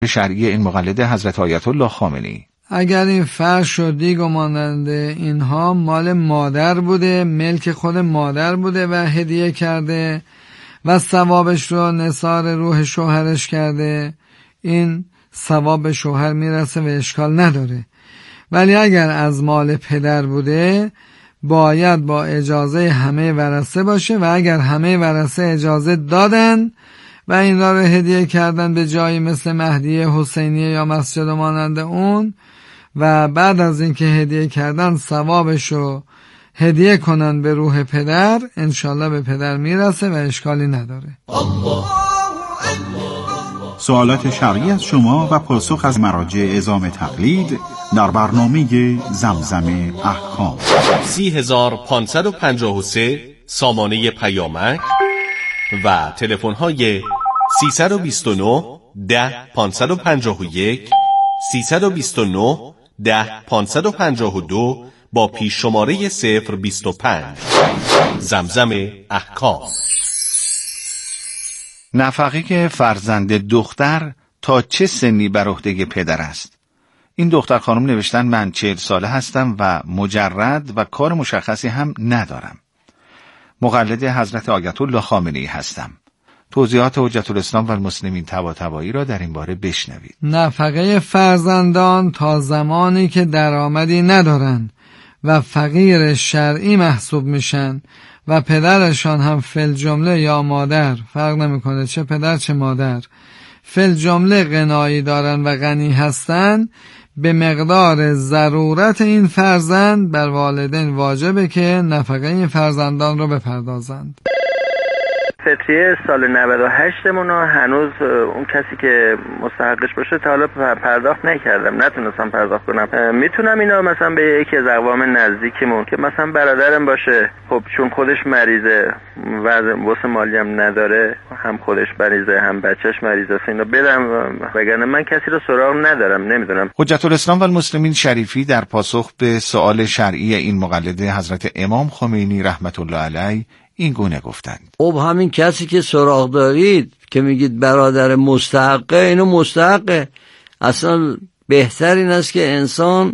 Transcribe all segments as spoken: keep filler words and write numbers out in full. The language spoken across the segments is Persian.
شرعی این مقلد حضرت آیت الله خامنه‌ای. اگر این فرش و دیگ و ماننده اینها مال مادر بوده، ملک خود مادر بوده و هدیه کرده و ثوابش رو نثار روح شوهرش کرده، این ثواب شوهر میرسه و اشکال نداره. ولی اگر از مال پدر بوده باید با اجازه همه ورثه باشه و اگر همه ورثه اجازه دادن و این را رو هدیه کردن به جایی مثل مهدیه حسینیه یا مسجد و مانند اون و بعد از اینکه هدیه کردن ثوابشو هدیه کنن به روح پدر، انشالله به پدر میرسه و اشکالی نداره. سوالات شرعی از شما و پاسخ از مراجع اعزام تقلید در برنامه زمزم احکام. سی هزار پانصد و پنجاه و سه سامانه پیامک و تلفن های سیصد و بیست و نه ده پانصد و پنجاه و یک، سیصد و بیست و نه ده پانصد و پنجاه و دو با پیش شماره صفر بیست و پنج. زمزم احکام. نفقه فرزند دختر تا چه سنی بر عهده پدر است؟ این دختر خانم نوشتن من چهل ساله هستم و مجرد و کار مشخصی هم ندارم. مقلد حضرت آیت الله خامنه‌ای هستم. توضیحات حجت الاسلام و المسلمین طباطبایی را در این باره بشنوید. نفقه فرزندان تا زمانی که درآمدی ندارن و فقیر شرعی محسوب میشن و پدرشان هم فل جمله یا مادر، فرق نمیکنه چه پدر چه مادر، فل جمله غنایی دارن و غنی هستن، به مقدار ضرورت این فرزند بر والدین واجبه که نفقه این فرزندان رو بپردازند. فطریه سال نود و هشت مونو هنوز اون کسی که مستحقش باشه تا حالا پرداخت نکردم، نتونستم پرداخت کنم. میتونم اینا مثلا به یکی از اقوام نزدیکیمون که مثلا برادرم باشه، خب چون خودش مریضه واسه مالی هم نداره، هم خودش مریضه هم بچهش مریضه، اینا بدم، وگرنه من کسی رو سراغ ندارم، نمیدونم. حجت الاسلام و المسلمین شریفی در پاسخ به سوال شرعی این مقلد حضرت امام خمینی رحمت الله علیه این گونه گفتند. خب همین کسی که سراغ دارید که میگید برادر مستحقه، اینو مستحقه. اصلا بهتر این است که انسان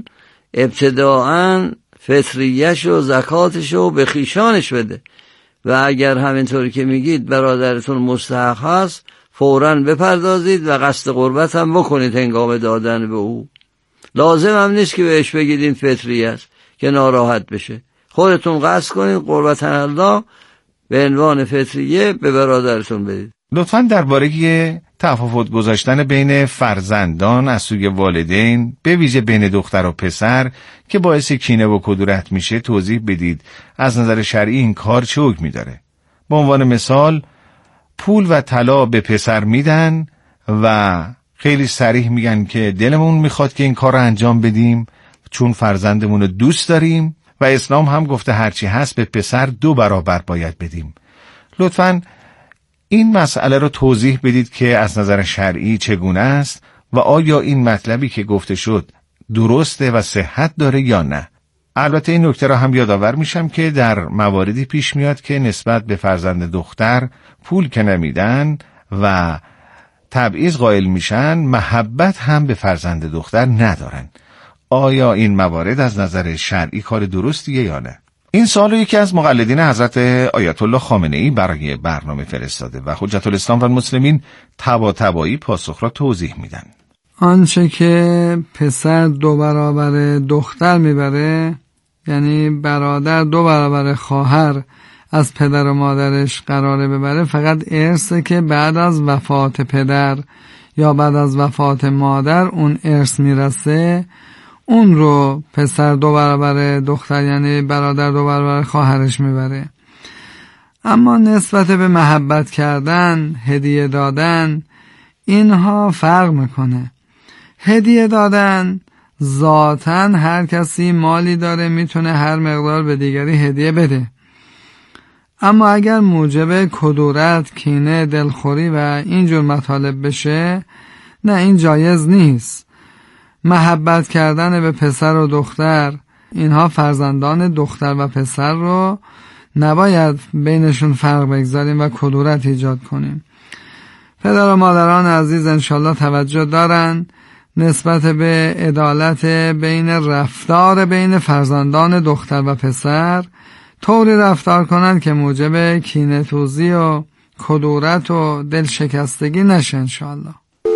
ابتداعاً فطریش و زکاتش رو به خیشانش بده و اگر همینطوری که میگید برادرتون مستحق هست فوراً بپردازید و قصد قربت هم بکنید هنگام دادن به او. لازم هم نیست که بهش بگید این فطریه است که ناراحت بشه. خودتون قصد کنید قربت الله به عنوان فطریه به برادرتون بدید. لطفاً درباره تفاوت گذاشتن بین فرزندان از سوی والدین به ویژه بین دختر و پسر که باعث کینه و کدورت میشه توضیح بدید. از نظر شرعی این کار چه حکمی داره؟ به عنوان مثال پول و طلا به پسر میدن و خیلی صریح میگن که دلمون میخواد که این کار رو انجام بدیم چون فرزندمون رو دوست داریم و اسلام هم گفته هرچی هست به پسر دو برابر باید بدیم. لطفاً این مسئله رو توضیح بدید که از نظر شرعی چگونه است و آیا این مطلبی که گفته شد درسته و صحت داره یا نه. البته این نکته را هم یادآور میشم که در مواردی پیش میاد که نسبت به فرزند دختر پول که نمیدن و تبعیض قائل میشن، محبت هم به فرزند دختر ندارن. آیا این موارد از نظر شرعی کار درستیه یا نه؟ این سوال رو یکی از مقلدین حضرت آیت الله خامنه‌ای برای برنامه فرستاده و حجت الاسلام و المسلمین طباطبایی پاسخ را توضیح میدن. آنچه که پسر دو برابر دختر میبره، یعنی برادر دو برابر خواهر از پدر و مادرش قراره ببره، فقط ارثه که بعد از وفات پدر یا بعد از وفات مادر اون ارث میرسه، اون رو پسر دو برابر دختر یعنی برادر دو برابر خواهرش میبره. اما نسبت به محبت کردن، هدیه دادن، اینها فرق میکنه. هدیه دادن ذاتاً هر کسی مالی داره میتونه هر مقدار به دیگری هدیه بده، اما اگر موجب کدورت، کینه، دلخوری و اینجور مطالب بشه، نه، این جایز نیست. محبت کردن به پسر و دختر، اینها فرزندان دختر و پسر رو نباید بینشون فرق بگذاریم و کدورت ایجاد کنیم. پدر و مادران عزیز انشالله توجه دارن نسبت به عدالت بین رفتار بین فرزندان دختر و پسر طوری رفتار کنند که موجب کینه‌توزی و کدورت و دلشکستگی نشه انشالله.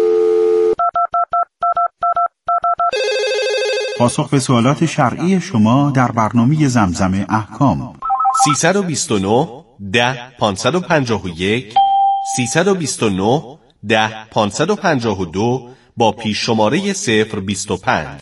پاسخ به سوالات شرعی شما در برنامه زمزم احکام. سیصد و بیست و نه ده پانصد و پنجاه و یک سیصد و بیست و نه ده پانصد و پنجاه و دو با پیش شماره صفر بیست و پنج.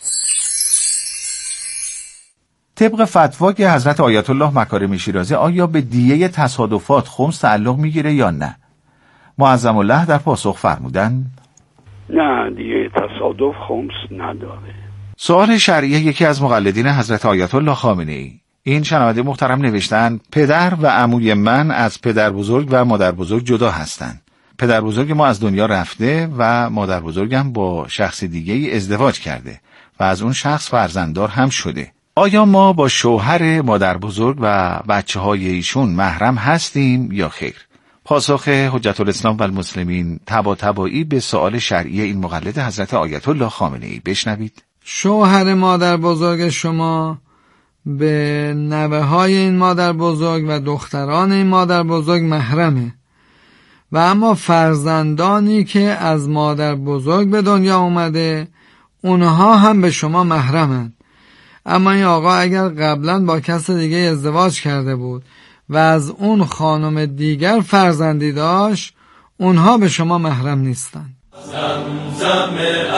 طبق فتوای حضرت آیت الله مکارمی شیرازی آیا به دیه تصادفات خمس تعلق میگیره یا نه؟ معظم الله در پاسخ فرمودن نه، دیه تصادف خمس نداره. سوال شرعیه یکی از مقلدین حضرت آیت الله خامنه ای. این شنونده محترم نوشتن پدر و عموی من از پدر بزرگ و مادر بزرگ جدا هستند. پدر بزرگ ما از دنیا رفته و مادر بزرگم با شخص دیگه ای ازدواج کرده و از اون شخص فرزنددار هم شده. آیا ما با شوهر مادر بزرگ و بچه های ایشون محرم هستیم یا خیر؟ پاسخ حجت الاسلام و المسلمین تبا تبایی به سوال شرعی این مقلد حضرت آیت الله خامنه ای بشنوید. شوهر مادر بزرگ شما به نوه های این مادر بزرگ و دختران این مادر بزرگ محرمه و اما فرزندانی که از مادر بزرگ به دنیا اومده اونها هم به شما محرمن. اما این آقا اگر قبلا با کس دیگه ازدواج کرده بود و از اون خانم دیگر فرزندی داشت اونها به شما محرم نیستن. زمزم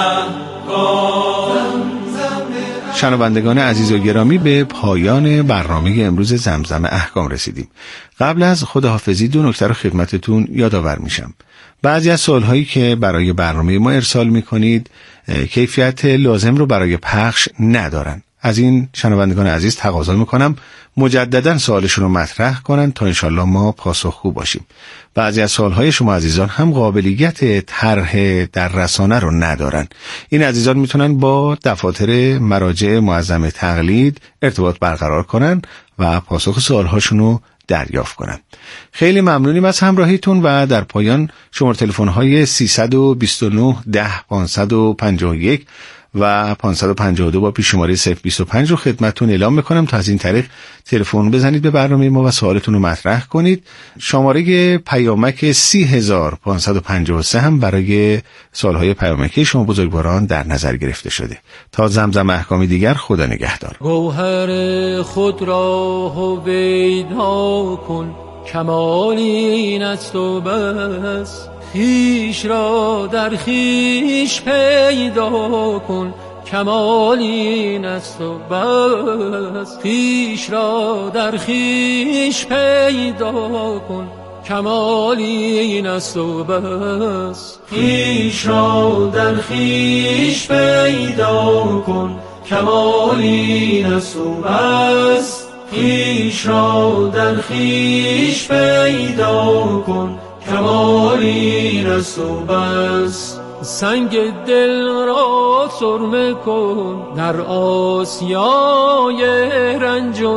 احکام. شنوندگان عزیز و گرامی به پایان برنامه امروز زمزم احکام رسیدیم. قبل از خداحافظی دو نکته رو خدمتتون یادآور میشم. بعضی از سوالهایی که برای برنامه ما ارسال میکنید کیفیت لازم رو برای پخش ندارن. از این شنوندگان عزیز تقاضا میکنم مجددا سوالشون رو مطرح کنن تا انشالله ما پاسخگو باشیم. بعضی از سوالهای شما عزیزان هم قابلیت طرح در رسانه رو ندارن. این عزیزان میتونن با دفاتر مراجع معظم تقلید ارتباط برقرار کنن و پاسخ سوالهاشون رو دریافت کنن. خیلی ممنونیم از همراهیتون و در پایان شماره تلفن‌های سیصد و بیست و نه ده پانصد و پنجاه و یک و پانصد و پنجاه و دو با پیش شماره صفر بیست و پنج رو خدمتتون اعلام میکنم تا از این طریق تلفن بزنید به برنامه ما و سوالتون رو مطرح کنید. شماره پیامک سی هزار پانصد و پنجاه و سه هم برای سوالهای پیامکی شما بزرگواران در نظر گرفته شده. تا زمزم احکامی دیگر خدا نگهدار. گوهر خود را هویدا کن کمالی این است و بس، خویش را در خویش پیدا کن کمالی این است و بس، خویش را در خویش پیدا کن کمالی این است و بس، خویش را در خویش پیدا کن کمالی این است و بس، خویش را در خویش پیدا کن کمالی این است و بس. سنگ دل را سرمه کن در آسیای رنج و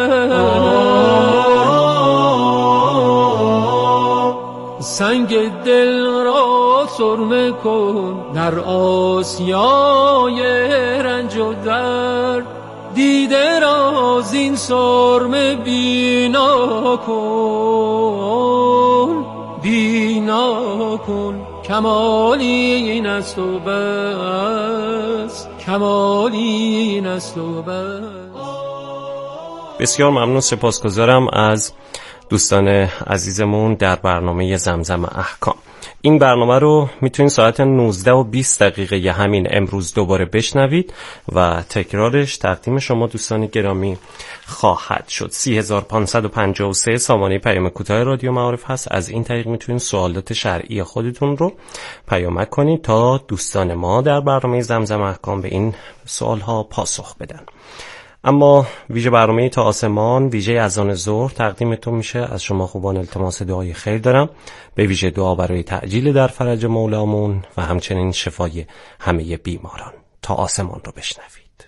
درد، سنگ دل را سرمه کن در آسیای رنج و درد، دیده را زین سرمه بینا کن بینا کن کمالی این است و بس، کمالی این است و بس. بسیار ممنون، سپاسگزارم از دوستان عزیزمون در برنامه زمزم احکام. این برنامه رو میتونید ساعت نوزده و بیست دقیقه همین امروز دوباره بشنوید و تکرارش تقدیم شما دوستان گرامی خواهد شد. سی هزار پانصد و پنجاه و سه سامانه پیام کوتاه رادیو معارف هست. از این طریق میتونید سوالات شرعی خودتون رو پیامک کنید تا دوستان ما در برنامه زمزم احکام به این سوالها پاسخ بدن. اما ویژه برنامه تا آسمان ویژه اذان ظهر تقدیمتون میشه. از شما خوبان التماس دعای خیر دارم، به ویژه دعا برای تعجیل در فرج مولامون و همچنین شفای همه بیماران. تا آسمان رو بشنوید.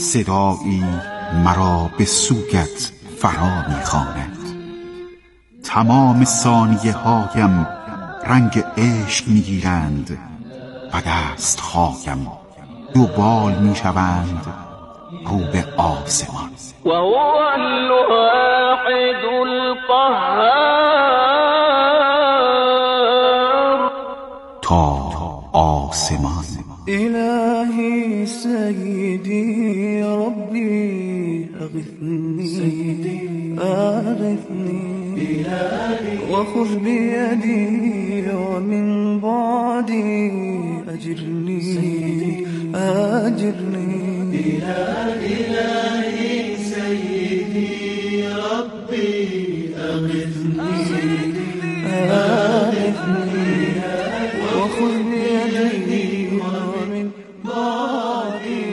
صدایی مرا به سویت فرا می‌خواند. تمام ثانیه هایم رنگ عشق میگیرند و دست هایم دو بال میشوند رو به آسمان. و هو الواحد القهار. تا آسمان. الهی سیدی ربی اغثنی سیدی اغثنی و خذ بیدی و من بعدی اجرنی اجرنی. الهی سیدی ربی اغثنی اغثنی و خذ بیدی و من بعدی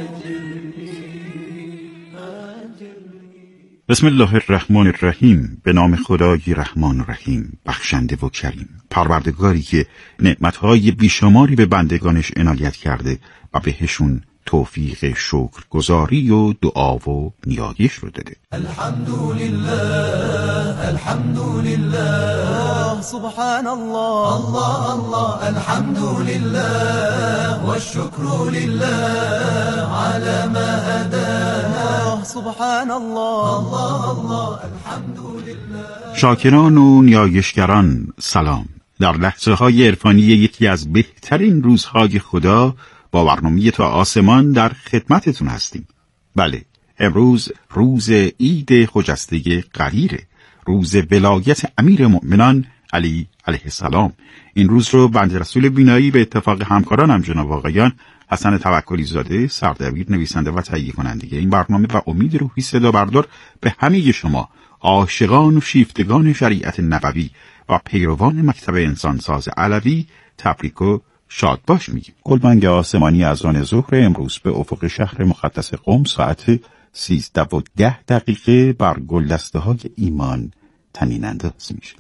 بسم الله الرحمن الرحیم. به نام خدای رحمان و رحیم، بخشنده و کریم، پروردگاری که نعمتهای بیشماری به بندگانش عنایت کرده و بهشون توفیق شکرگزاری و دعا و نیایش رو داده. الحمدلله الحمدلله سبحان الله الله الله الحمدلله والشكر لله على ما هدانا سبحان الله الله الله الحمدلله. شاکران و نیایشگران سلام. در لحظه های عرفانی یکی از بهترین روزهای خدا با برنامه تا آسمان در خدمتتون هستیم. بله، امروز روز عید خجسته قریره، روز ولایت امیر مؤمنان علی علیه السلام. این روز رو بنده رسول بینایی به اتفاق همکارانم جناب آقایان حسن توکلی زاده، سردبیر، نویسنده و تهیه کننده این برنامه و امید روحی صدا بردار به همه شما عاشقان و شیفتگان شریعت نبوی و پیروان مکتب انسانساز علوی تبریک و شاد باش میگیم. گلبنگ آسمانی از آن ظهر امروز به افق شهر مقدس قم ساعت سیزده و ده دقیقه بر گلدسته های ایمان طنین انداز میشه.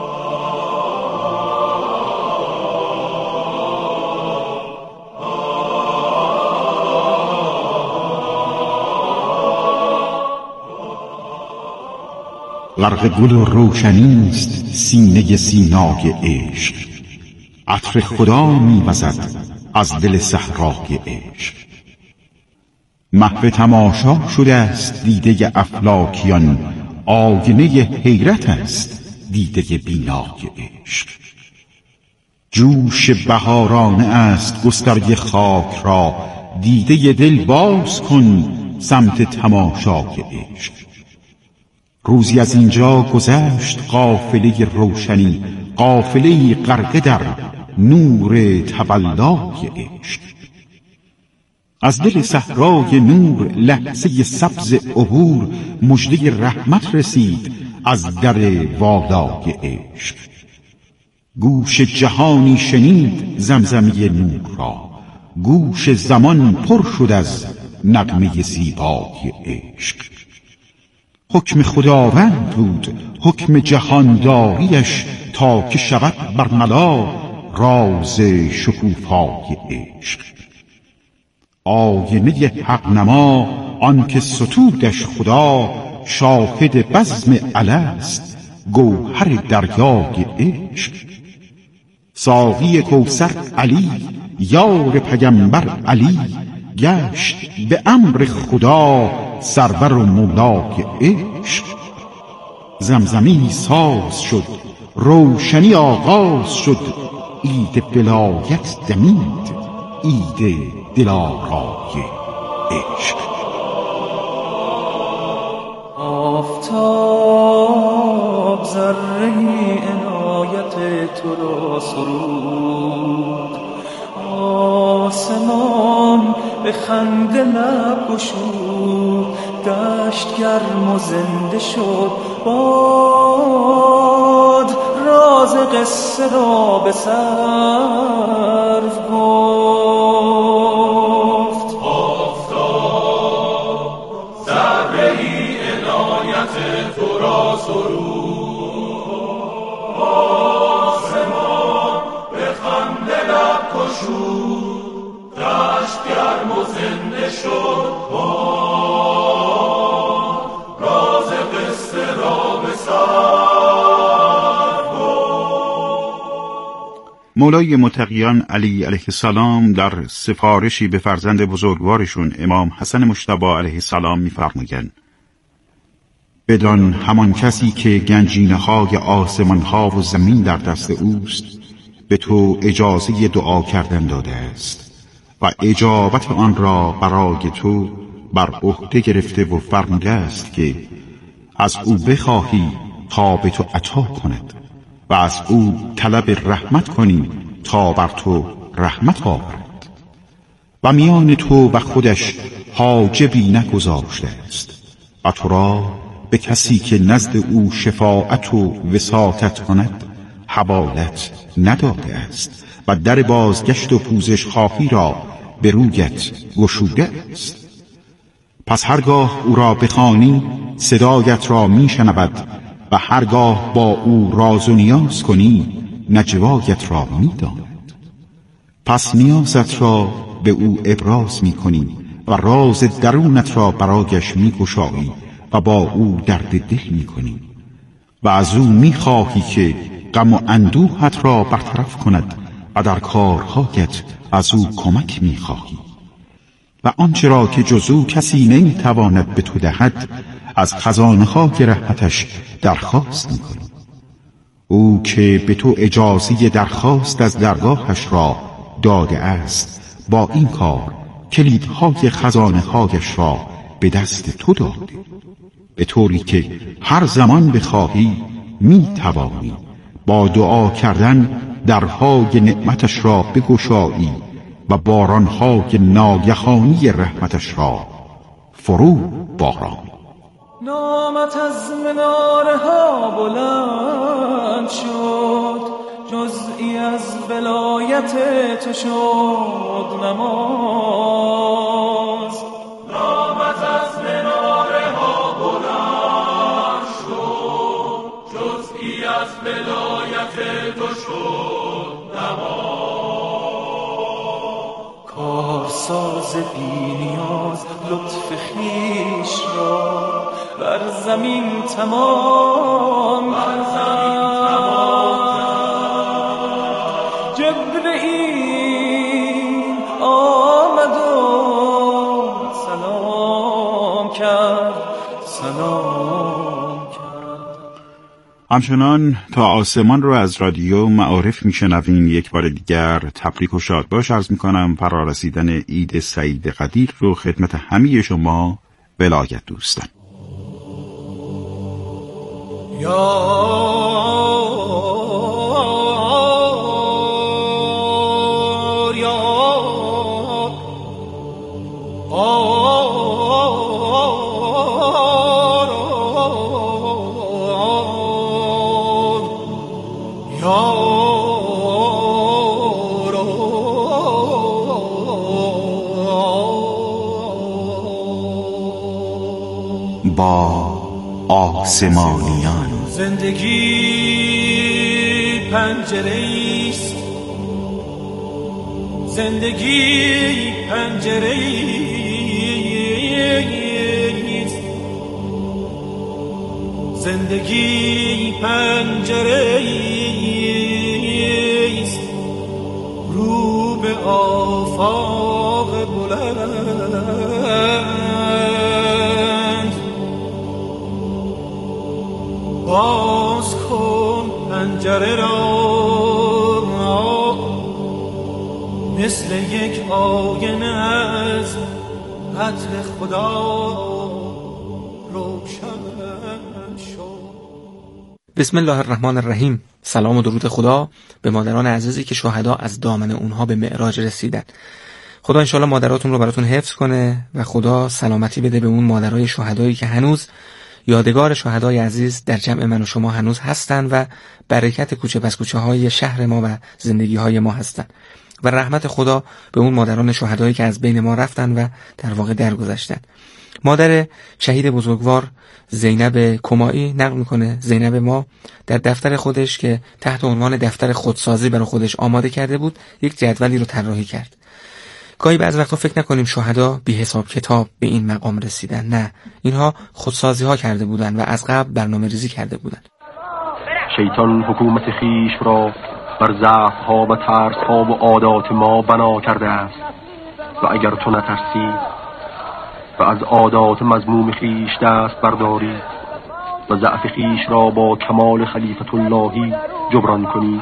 غرق گل و روشنیست سینه سینای عشق، عطر خدا می‌وزد از دل صحرای عشق. محو تماشا شده است دیده افلاکیان، آینه حیرت است دیده بینای عشق. جوش بهارانه است گسترده خاک را، دیده دل باز کن سمت تماشای عشق. روزی از اینجا گذشت قافله روشنی، قافله غرقه در نور تولای عشق. از دل صحرای نور لحظه سبز عبور، مژده رحمت رسید از در والای عشق. گوش جهانی شنید زمزمه نور را، گوش زمان پر شد از نغمه زیبای عشق. حکم خداوند بود حکم جهانداریش، تا که شود برملا راز شکوفای عشق. آینه حق نما آن که ستودش خدا، شاهد بزم الست گوهر دریای عشق. ساقی کوثر علی یار پیمبر علی، گشت به امر خدا سرور و مولای عشق. زمزمی ساز شد روشنی آغاز شد، عید ولایت دمید عید دلارای عشق. آفتاب ذره عنایت تو را سرود، آسمان به خنده لب گشود. دشت گرم و زنده شد باد، راز قصه را به سر گفت. آفتاب ذره‌ای عنایت تو را سرود، آسمان به خنده لب گشود. دشت گرم و زنده شد باد، مولای متقیان علی علیه السلام در سفارشی به فرزند بزرگوارشون امام حسن مجتبی علیه السلام می‌فرمایند: بدان همان کسی که گنجینه‌های آسمان‌ها و زمین در دست اوست به تو اجازه دعا کردن داده است و اجابت آن را برای تو بر عهده گرفته و فرموده است که از او بخواهی تا به تو عطا کند و از او طلب رحمت کنی تا بر تو رحمت آورد و میان تو و خودش حاجبی نگذاشته است و تو را به کسی که نزد او شفاعت و وساطت کند حوالت نداده است و در بازگشت و پوزش خواهی را به رویت گشوده است. پس هرگاه او را بخوانی صدایت را میشنود و هرگاه با او راز و نیاز کنی نجوایت را میداند. پس نیازت را به او ابراز میکنی و راز درونت را برایش میگشایی و با او درد دل میکنی و از او میخواهی که غم و اندوهت را برطرف کند و در کارهایت از او کمک میخواهی و آنچه را که جز او کسی نمیتواند به تو دهد از خزانه‌های رحمتش درخواست میکنی. او که به تو اجازه درخواست از درگاهش را داده است با این کار کلیدهای خزانه‌هایش را به دست تو داده، به طوری که هر زمان بخواهی میتوانی با دعا کردن درهای نعمتش را بگشایی و بارانهای ناگهانی رحمتش را فرو بارانی. نامت از مناره ها بلند شد، جزئی از ولایت تو شد نماز. نامت از مناره ها بلند شد، جزئی از ولایت تو شد نماز. کارساز بی نیاز لطف خویش را بر زمین تمام بر زمین تمام جبرئیل آمد و سلام کرد سلام کرد. همچنان تا آسمان رو از رادیو معارف میشنوین. یک بار دیگر تبریک و شادباش عرض میکنم. فرارسیدن عید سعید قدیر رو خدمت همه شما ولایت دوستان. یار یار با آسمانیان زندگی پنجره‌ایست، زندگی پنجره‌ایست، زندگی پنجره‌ایست رو به آفاق بلند. باز کن پنجره را مثل یک آینه از عطر خدا روشن شد. بسم الله الرحمن الرحیم. سلام و درود خدا به مادران عزیزی که شهدا از دامن اونها به معراج رسیدن. خدا انشالله مادراتون رو براتون حفظ کنه و خدا سلامتی بده به اون مادرای شهدایی که هنوز یادگار شهدای عزیز در جمع من و شما هنوز هستن و برکت کوچه پس کوچه های شهر ما و زندگی های ما هستن و رحمت خدا به اون مادران شهدایی که از بین ما رفتن و در واقع درگذشتن. مادر شهید بزرگوار زینب کمایی نقل میکنه زینب ما در دفتر خودش که تحت عنوان دفتر خودسازی برای خودش آماده کرده بود یک جدولی رو طراحی کرد. گاهی بعض وقتا فکر نکنیم شهدا بی حساب کتاب به این مقام رسیدن. نه، اینها خودسازی ها کرده بودن و از قبل برنامه ریزی کرده بودن. شیطان حکومت خیش را بر ضعف‌ها و ترس‌ها و عادات ما بنا کرده است و اگر تو نترسی و از عادات مذموم خیش دست برداری و ضعف خیش را با کمال خلیفت اللهی جبران کنی،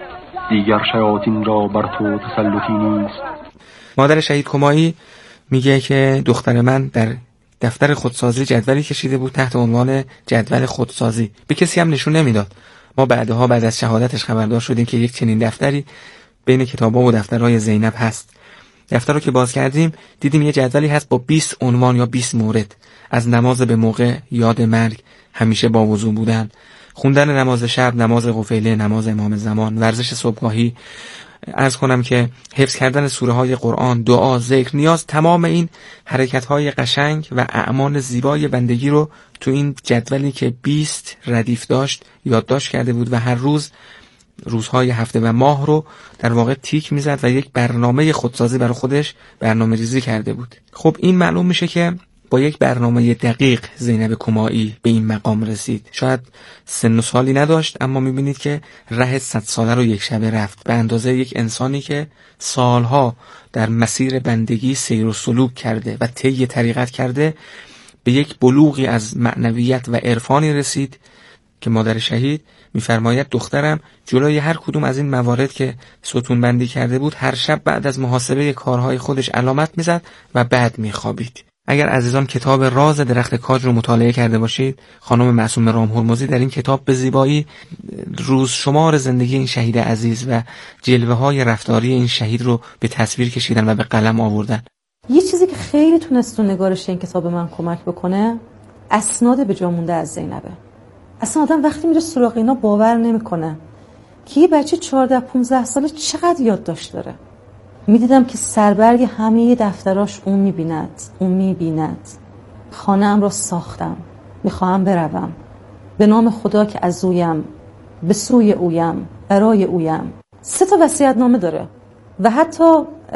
دیگر شیاطین را بر تو تسلطی نیست. مادر شهید کمایی میگه که دختر من در دفتر خودسازی جدولی کشیده بود تحت عنوان جدول خودسازی، به کسی هم نشون نمیداد. ما بعدها بعد از شهادتش خبردار شدیم که یک چنین دفتری بین کتابا و دفترهای زینب هست. دفتر رو که باز کردیم دیدیم یه جدولی هست با بیست عنوان یا بیست مورد، از نماز به موقع، یاد مرگ، همیشه با وضو بودن، خوندن نماز شب، نماز قفیله، نماز امام زمان، ورزش صبحگاهی، عرض کنم که حفظ کردن سوره های قرآن، دعا، ذکر، نیاز، تمام این حرکت های قشنگ و اعمال زیبای بندگی رو تو این جدولی که بیست ردیف داشت یادداشت کرده بود و هر روز روزهای هفته و ماه رو در واقع تیک میزد و یک برنامه خودسازی برای خودش برنامه ریزی کرده بود. خب این معلوم میشه که با یک برنامه دقیق زینب کمایی به این مقام رسید. شاید سن و سالی نداشت اما میبینید که ره صد ساله رو یک شبه رفت، به اندازه یک انسانی که سالها در مسیر بندگی سیر و سلوک کرده و طی طریقت کرده به یک بلوغی از معنویت و عرفانی رسید که مادر شهید میفرماید دخترم جلوی هر کدوم از این موارد که ستون بندی کرده بود هر شب بعد از محاسبه کارهای خودش علامت میزد و بعد میخوابید. اگر عزیزان کتاب راز درخت کاج رو مطالعه کرده باشید، خانم معصومه رام هرمزی در این کتاب به زیبایی روز شمار زندگی این شهید عزیز و جلوه های رفتاری این شهید رو به تصویر کشیدن و به قلم آوردن. یه چیزی که خیلی تونست تو نگارش این کتاب من کمک بکنه اسناد به جا مونده از زینبه. اصلا آدم وقتی میره سراغ اینا باور نمیکنه که یه بچه چهارده پانزده ساله چقدر یادداشت داره. میدیدم که سربرگ همه دفتراش اون میبیند اون میبیند خانه‌ام را ساختم، میخواهم بروم به نام خدا که از اویم، به سوی اویم، برای اویم. سه تا وصیت‌نامه داره و حتی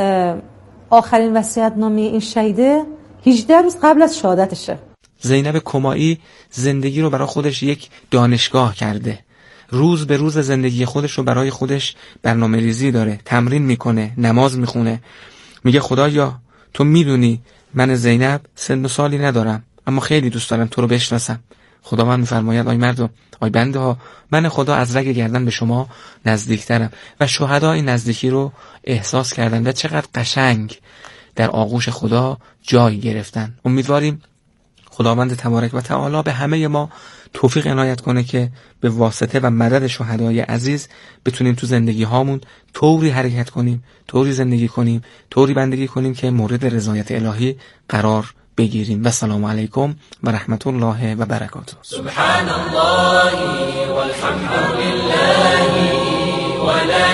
آخرین وصیت‌نامه این شهیده هجده روز قبل از شهادتشه. زینب کمایی زندگی رو برای خودش یک دانشگاه کرده، روز به روز زندگی خودش رو برای خودش برنامه ریزی داره، تمرین میکنه، نماز میخونه، میگه خدایا تو میدونی من زینب سن و سالی ندارم اما خیلی دوست دارم تو رو بشناسم. خداوند میفرماید آی مردم، آی بنده ها، من خدا از رگ گردن به شما نزدیکترم. و شهدا این نزدیکی رو احساس کردن و چقدر قشنگ در آغوش خدا جای گرفتن. امیدواریم خداوند تبارک و تعالی به همه ما توفیق عنایت کنه که به واسطه و مدد شهدای عزیز بتونیم تو زندگی هامون طوری حرکت کنیم، طوری زندگی کنیم، طوری بندگی کنیم که مورد رضایت الهی قرار بگیریم. و سلام علیکم و رحمت الله و برکاته. سبحان الله والحمد لله ولا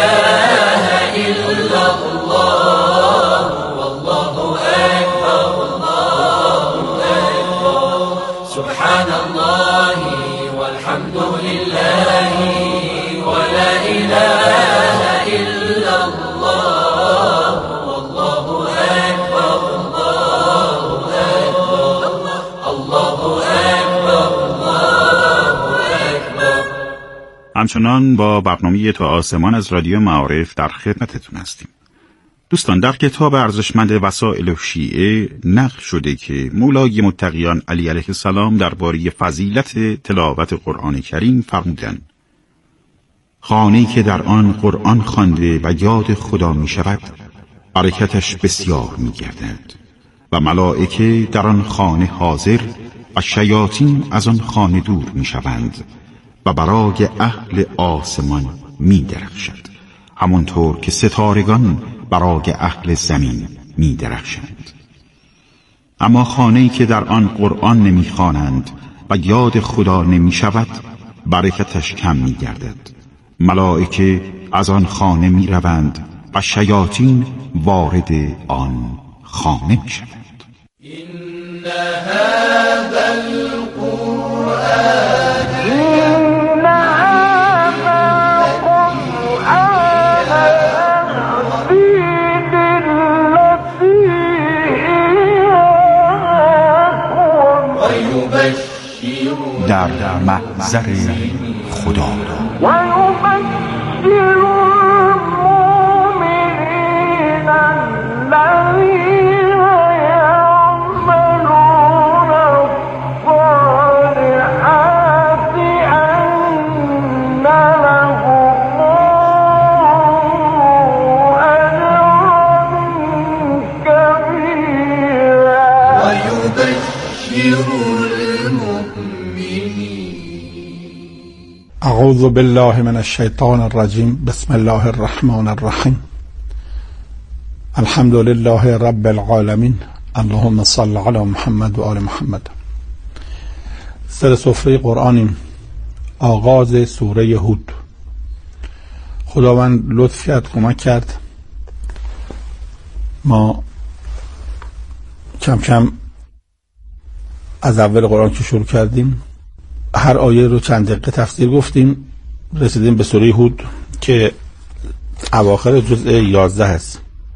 اله الا الله والله اکبر الله اکبر. سبحان الله والحمد لله ولا اله الا الله والله اکبر الله اکبر الله اکبر الله اکبر. همچنان با برنامه تا آسمان از رادیو معارف در خدمتتون هستیم. دوستان، در کتاب ارزشمند وسائل شیعه نقل شده که مولای متقیان علی علیه السلام درباره فضیلت تلاوت قرآن کریم فرمودند: خانه‌ای که در آن قرآن خوانده و یاد خدا می شود برکتش بسیار می گردد و ملائکه در آن خانه حاضر و شیاطین از آن خانه دور می شوند و برای اهل آسمان می درخشد، همانطور که ستارگان برای اهل زمین می درخشند. اما خانه‌ای که در آن قرآن نمی خوانند و یاد خدا نمی شود برکتش کم می گردد. ملائکه از آن خانه می روند و شیاطین وارد آن خانه می شوند. این هذا القرآن در محضر خدا اعوذ بالله من الشیطان الرجیم. بسم الله الرحمن الرحیم. الحمد لله رب العالمین. اللهم صل علی محمد و آل محمد. سر سفره قرآنیم. آغاز سوره هود. خداوند لطف کرد، کمک کرد، ما کم کم از اول قرآن که شروع کردیم هر آیه رو چند دقیقه تفسیر گفتیم، رسیدیم به سوره هود که اواخر جزء یازده است.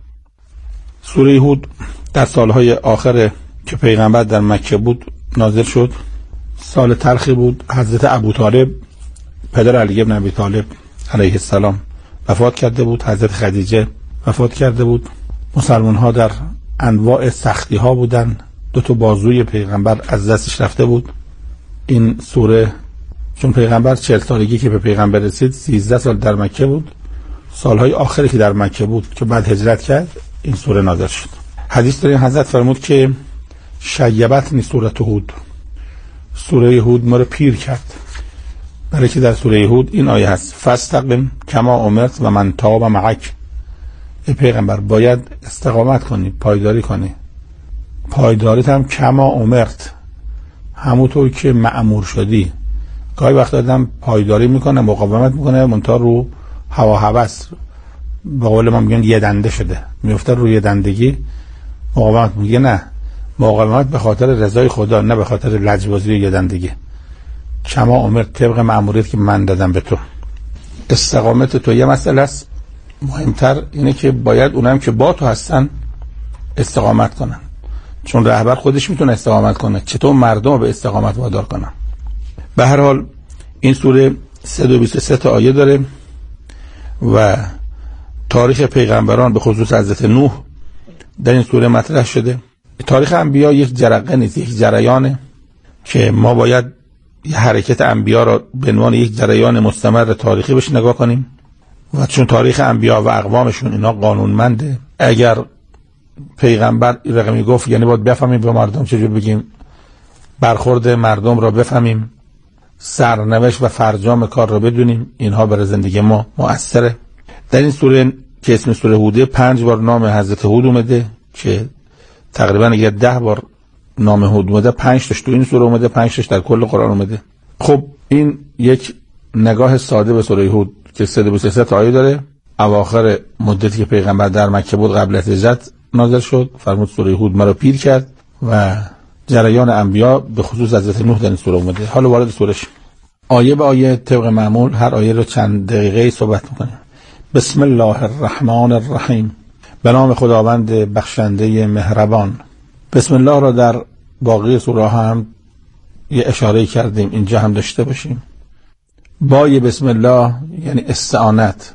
سوره هود در سالهای آخر که پیغمبر در مکه بود نازل شد. سال تلخی بود. حضرت ابوطالب پدر علی بن ابی طالب علیه السلام وفات کرده بود. حضرت خدیجه وفات کرده بود. مسلمان ها در انواع سختی ها بودن. دو تا بازوی پیغمبر از دستش رفته بود. این سوره چون پیغمبر چهل سالگی که به پیغمبر رسید سیزده سال در مکه بود، سالهای آخری که در مکه بود که بعد هجرت کرد این سوره نازل شد. حدیث داریم حضرت فرمود که شیبتنی سوره هود، سوره هود ما رو پیر کرد، برای که در سوره هود این آیه هست فاستقم کما امرت و من تاب معک. ای پیغمبر باید استقامت کنی، پایداری کنی. پایداریت هم کما امرت، همونطور که مأمور شدی. گاهی وقت آدم پایداری میکنه، مقاومت میکنه، منتها رو هوا هوس، به قول ما میگن یه دنده شده، میفته روی دندگی مقاومت. میگه نه، مقاومت به خاطر رضای خدا، نه به خاطر لجبازی یه دندگی. کما امرت، طبق مأموریت که من دادم به تو. استقامت تو یه مسئله است، مهمتر اینه که باید اونم که با تو هستن استقامت کنن، چون رهبر خودش میتونه استقامت کنه، چطور مردم به استقامت وادار کنن. به هر حال این سوره صد و بیست و سه تا آیه داره و تاریخ پیغمبران به خصوص حضرت نوح در این سوره مطرح شده. تاریخ انبیا یک جرقه نیست، یک جریانه که ما باید حرکت انبیا را به عنوان یک جریان مستمر تاریخی بهش نگاه کنیم و چون تاریخ انبیا و اقوامشون اینا قانونمنده. اگر پیغمبر این رقمی گفت یعنی باید بفهمیم به مردم چجور بگیم، برخورد مردم را بفهمیم، سرنوشت و فرجام کار را بدونیم. اینها برای زندگی ما مؤثره. در این سوره که اسم سوره هوده پنج بار نام حضرت هود اومده که تقریبا اگر ده بار نام هود اومده، پنج تاش تو این سوره اومده، پنج تاش در کل قرآن اومده. خب این یک نگاه ساده به سوره هود که صد و بیست و سه تا آیه داره. اواخر مدتی که پیغمبر در مکه بود قبل از هجرت نازل شد. فرمود سوره هود مرا پیر کرد و جریان انبیا به خصوص حضرت نوح در این سوره اومده. حالا وارد سوره شیم. آیه به آیه طبق معمول هر آیه رو چند دقیقه صحبت می‌کنیم. بسم الله الرحمن الرحیم. به نام خداوند بخشنده مهربان. بسم الله را در باقی سوره هم یه اشاره کردیم، اینجا هم داشته باشیم. بای بسم الله یعنی استعانت.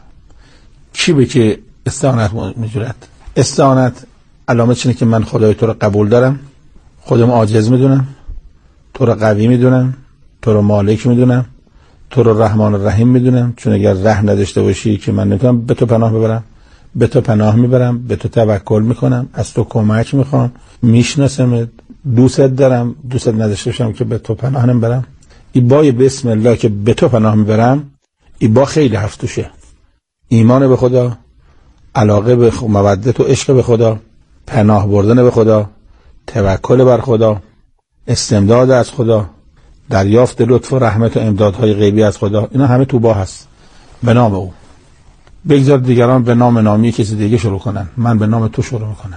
کی به که استعانت می‌جورد؟ استعانت علامه چینه که من خدای تو رو قبول دارم، خودم عاجز میدونم، تو رو قوی میدونم، تو رو مالک میدونم، تو رو رحمان الرحیم میدونم، چون اگر رحم نداشته باشی که من نمیتونم به تو پناه ببرم، به تو پناه میبرم، به تو توکل میکنم، از تو کمک میخوام، میشناسمت، دوست دارم، دوست نداشته باشم که به تو پناه نمیبرم. ای بای بسم الله که به تو پناه میبرم، ای با خیلی هفتوشه. ایمان به خدا، علاقه به خدا، مودت و عشق به خدا، پناه بردن به خدا، توکل بر خدا، استمداد از خدا، دریافت لطف و رحمت و امدادهای غیبی از خدا، اینا همه تو با هست. به نام او. بگذار دیگران به نام نامی کسی دیگه شروع کنن، من به نام تو شروع میکنم.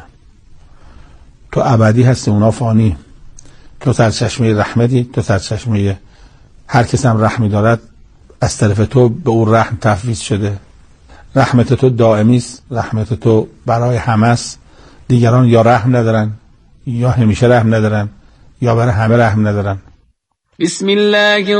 تو ابدی هستی، اونا فانی. تو سرچشمه رحمتی، تو سرچشمه هر کس هم رحمی دارد از طرف تو به او رحم تفویض شده. رحمت تو دائمی است، رحمت تو برای همه است. دیگران یا رحم ندارن یا همیشه رحم ندارن یا برای همه رحم ندارن. بسم الله